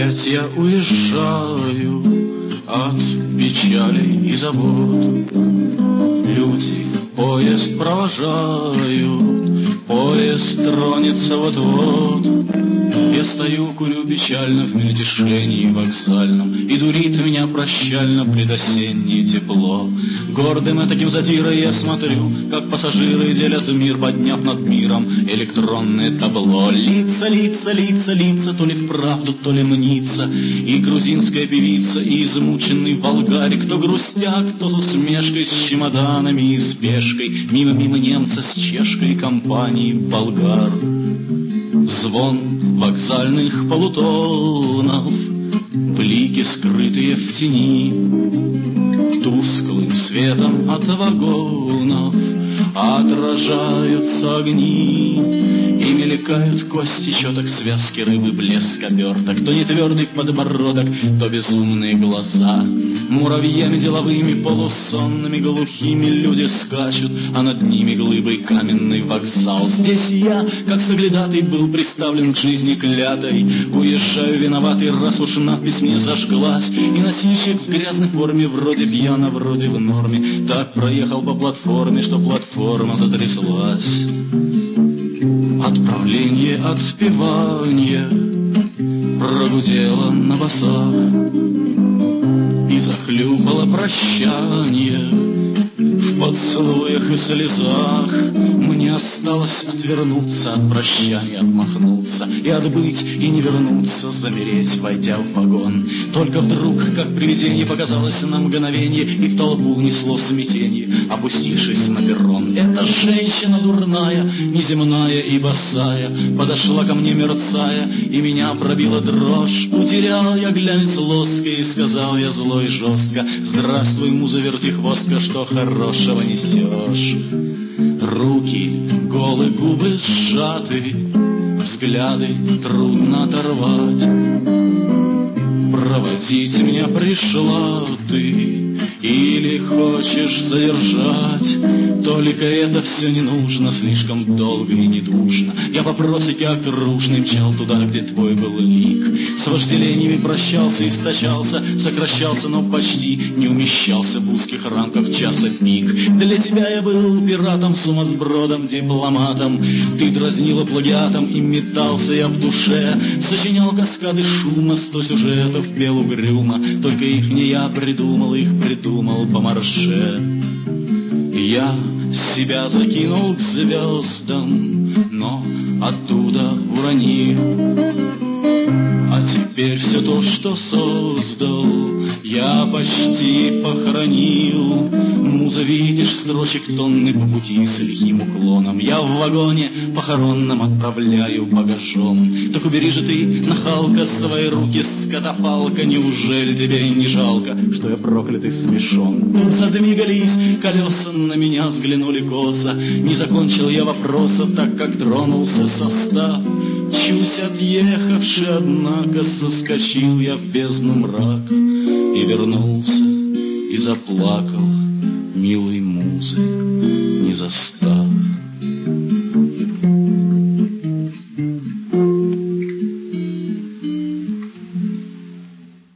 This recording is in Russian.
Опять я уезжаю от печали и забот. Люди поезд провожают, поезд тронется вот-вот. Я стою, курю печально в мельтешении вокзальном, и дурит меня прощально предосеннее тепло. Гордым и таким задирой я смотрю, как пассажиры делят мир, подняв над миром электронное табло. Лица, лица, лица, лица, то ли вправду, то ли мнится, и грузинская певица, и измученный болгарик, кто грустя, кто с усмешкой, с чемоданами и спешкой, мимо немца с чешкой компании болгар. Звон вокзальных полутонов, блики, скрытые в тени, тусклым светом от вагонов отражаются огни, и мелькают кости щеток, связки рыбы, блеск оберток, то нетвердый подбородок, то безумные глаза. Муравьями деловыми, полусонными, глухими люди скачут, а над ними глыбой каменный вокзал. Здесь я, как соглядатый, был приставлен к жизни клятой. Уезжаю виноватый, раз уж надпись мне зажглась, и носильщик в грязной форме, вроде пьяно, вроде в норме, так проехал по платформе, что платформа затряслась. Отправление, отпевание прогудело на басах, и захлюпало прощание в поцелуях и слезах. Мне осталось отвернуться от прощания, отмахнуться и отбыть, и не вернуться, замереть, войдя в вагон. Только вдруг, как привидение, показалось на мгновение, и в толпу унесло смятение, опустившись на перрон. Эта женщина дурная, неземная и босая подошла ко мне, мерцая, и меня пробила дрожь. Утерял я глянец лоска, и сказал я зло и жестко: здравствуй, муза вертихвостка, что хорошего несешь? Руки, голые губы сжаты, взгляды трудно оторвать. Проводить меня пришла ты или хочешь задержать? Только это все не нужно, слишком долго и недушно. Я по просеке окружной мчал туда, где твой был лик. С вожделениями прощался, истощался, сокращался, но почти не умещался в узких рамках часа пик. Для тебя я был пиратом, сумасбродом, дипломатом. Ты дразнила плагиатом, и метался я в душе. Сочинял каскады шума, 100 сюжетов пел угрюмо, только их не я придумал, их придумал Помарше. Я себя закинул к звездам, но оттуда уронил. А теперь все то, что создал, я почти похоронил. Муза, видишь, строчек тонны по пути с лихим уклоном. Я в вагоне похоронном отправляю багажом. Так убери же ты, нахалка, свои руки с катафалка. Неужели тебе не жалко, что я проклятый смешон? Тут задвигались колеса, на меня взглянули косо. Не закончил я вопроса, так как тронулся состав. Чуть отъехавши, однако, соскочил я в бездну мрак и вернулся, и заплакал, милой музы не застав.